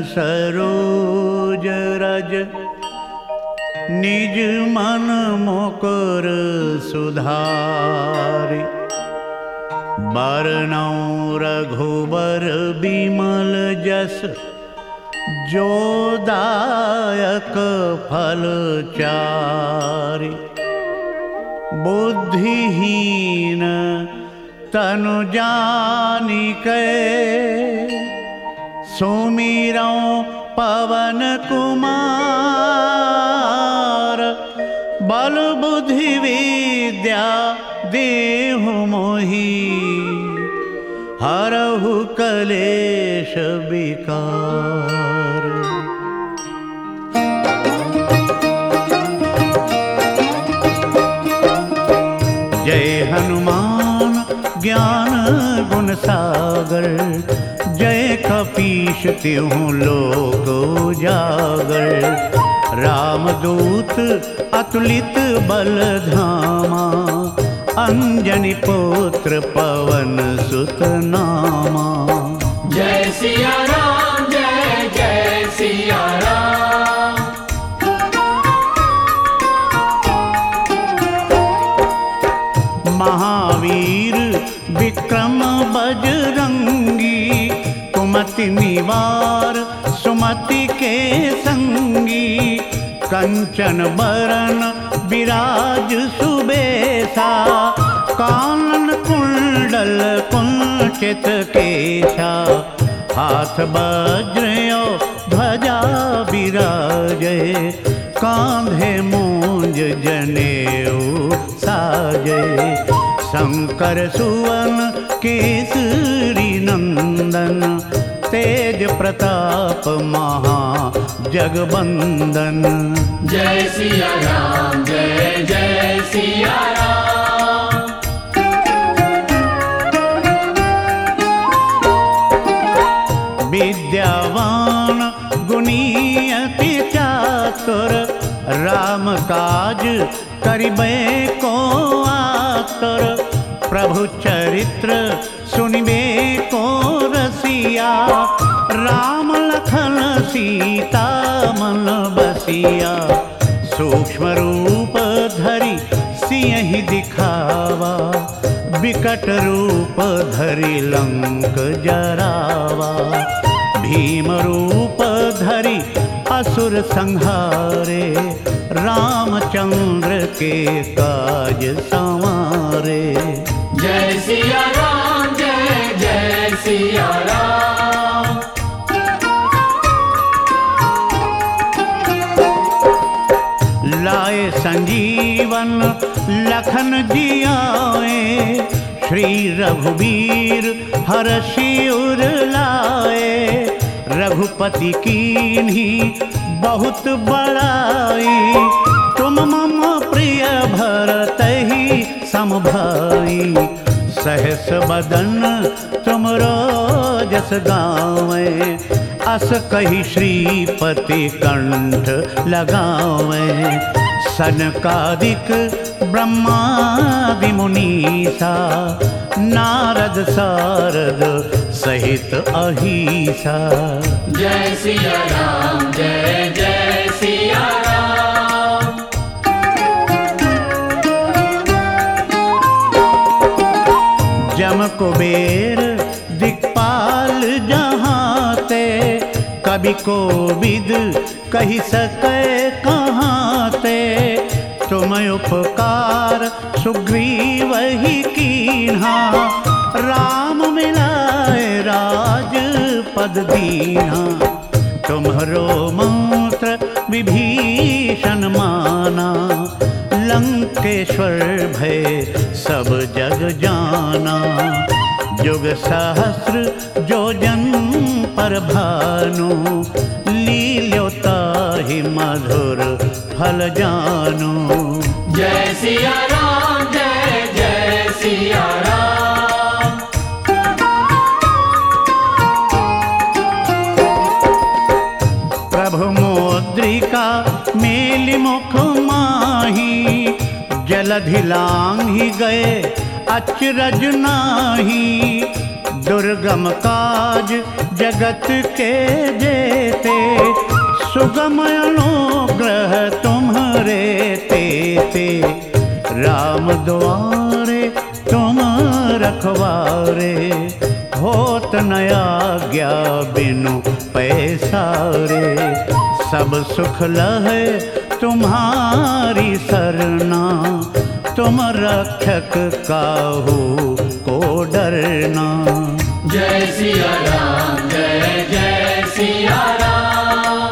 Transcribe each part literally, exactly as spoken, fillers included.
सरोज रज निज मन मुकुर सुधारि। बरनौ रघुबर बिमल जस जो दायक फल चारि। बुद्धिहीन तनु जानिकै सुमिरौ पवन कुमार। बल बुद्धि विद्या देहु मोहि हरहु कलेश विकार। जय हनुमान ज्ञान गुण सागर। जय कपीश तिहुँ लोक उजागर। रामदूत अतुलित बल धामा। अंजनी पुत्र पवन सुत नामा। जय सिया राम जय जय सिया राम। महावीर विक्रम बजरंगी। कुमति निवार सुमति के संगी। कंचन बरन विराज सुबेसा। कानन कुंडल कुंचित केशा। हाथ वज्र ध्वजा विराजे। कांधे मूंज जनेऊ साजे। शंकर सुवन केसरी नंदन। तेज प्रताप महा जगवंदन। जय सिया राम जय जय सिया राम। विद्यावान गुणी अति चातुर। राम काज करिबे को आतुर। प्रभु चरित्र सुनिबे को रसिया। राम लखन सीता मन बसिया। सूक्ष्म रूप धरि सियहि दिखावा। विकट रूप धरि लंक जरावा। भीम रूप धरि असुर संहारे। रामचंद्र के काज संवारे। जय सिया राम जय जय सिया राम। लाए संजीवन लखन जियाए। श्री रघुवीर हरषि उर लाए। रघुपति कीन्ही बहुत बड़ाई। तुम मम प्रिय भरतहि सम भाई। सहस बदन तुमरो जस गावें। अस कहि श्रीपति कंठ लगावें। सनकादिक ब्रह्मादि मुनीसा। नारद सारद सहित अहिसा। जय सिया राम जय जय सिया राम। जम कुबेर दिक्पाल जहांते। कवि कोविद कहि सकै कहांते। तुम उपकार सुग्रीवहि कीन्हा। राम मिलाए राजपद दीन्हा। तुम्हरो मंत्र विभीषण माना। लंकेश्वर भय सब जग जाना। जुग सहस्र योजन पर भानु। लील्योताहि मधुर फल जानु। जय सिया राम जय जय सिया राम। प्रभु मुद्रिका मेलि मुख माही। जलधि लांघि गए अचरज नाही। दुर्गम काज जगत के जेते, सुगम अनुग्रह तुम्हारे तेते। राम द्वारे तुम रखवारे, होत न आज्ञा बिनु पैसारे। सब सुख लहे तुम्हारी सरना, तुम रक्षक काहू को डरना। जय सिया राम जय जय सिया राम।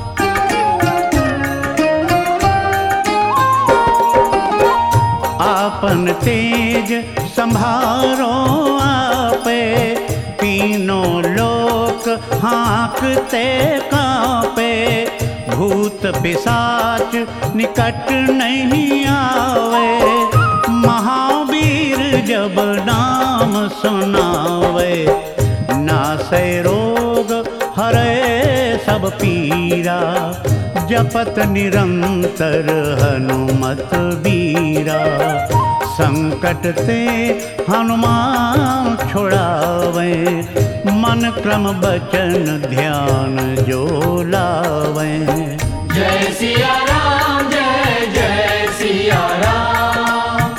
आपन तेज संभारो आपे, तीनों लोक हाँकते कांपे। भूत पिशाच निकट नहीं आवे, महावीर जब नाम सुनावे। नासै रोग हरे सब पीरा, जपत निरंतर हनुमत बीरा। संकट ते हनुमान छुड़ावे, मन क्रम बचन ध्यान जो लावे। जय सिया राम जय जय सिया राम।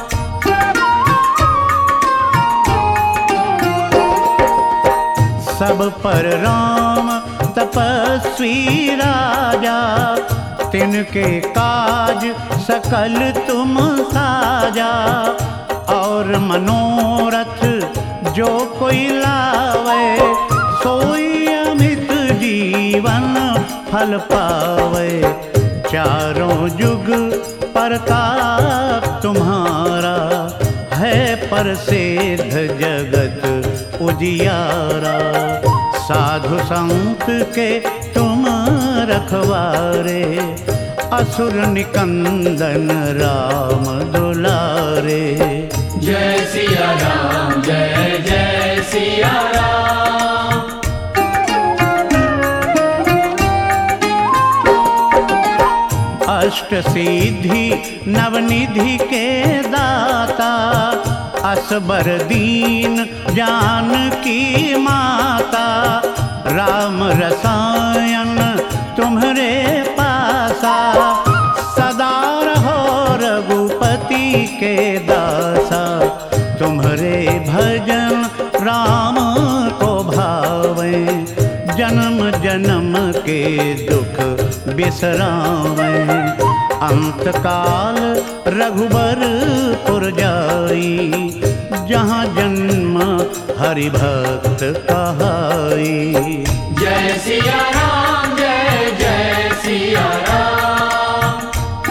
सब पर राम तपस्वी राजा, तिनके काज सकल तुम साजा। और मनोरथ जो कोई लावे, सोई अमित जीवन फल पावे। चारों जुग प्रताप तुम्हारा, है प्रसिद्ध जगत उजियारा। साधु संत के तुम रखवारे, असुर निकंदन राम दुलारे। जय सिया राम जय जय सिया राम। अष्ट सिद्धि नवनिधि के दाता, असबर दीन जानकी माता। राम रसायन तुम्हारे पासा, सदा रहो रघुपति के दासा। तुम्हारे भजन राम को भावे, जन्म जन्म के दुख बिसरावे। अंतकाल रघुबर पुर जाई, जहाँ जन्म हरि भक्त कहाई। जय सिया राम जय जय सिया राम।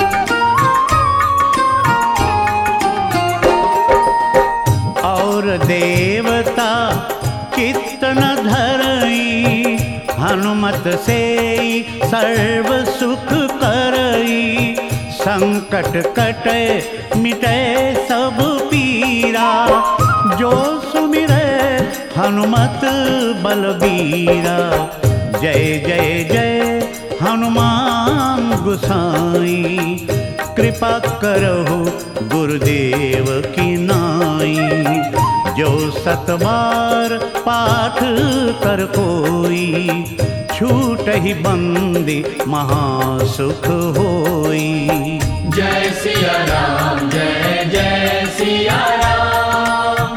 और देवता चित्त न धरई, हनुमत से सर्व सुख करई। संकट कटे मिटे सब पीरा, जो सुमिरे हनुमत बलबीरा। जय जय जय हनुमान गुसाई, कृपा करहु गुरुदेव की नाई। जो सत बार पाठ कर कोई, छूट ही बंदी महासुख होई। जय सिया राम जय जय सिया राम।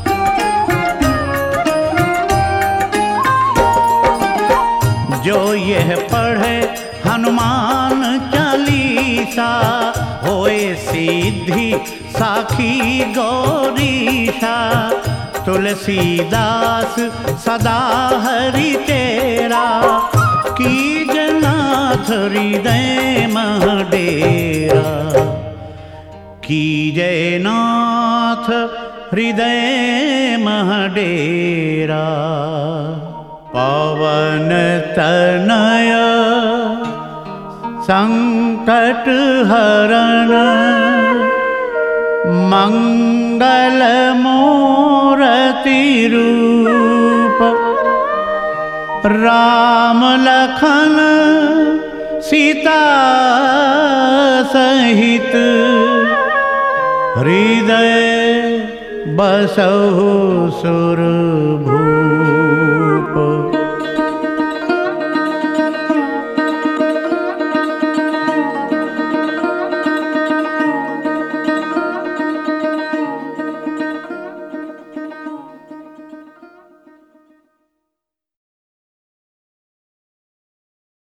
जो यह पढ़े हनुमान चालीसा, होए सिद्धि साखी गौरीशा। तुलसीदास सदा हरि तेरा, कीजनाथ हृदय मह डेरा। कीजय नाथ हृदय मह डेरा। पवन तनय संकट हरण, मंगल मूर्ति रूप। राम लखन सीता सहित, हृदय बसहु सुरभूमि।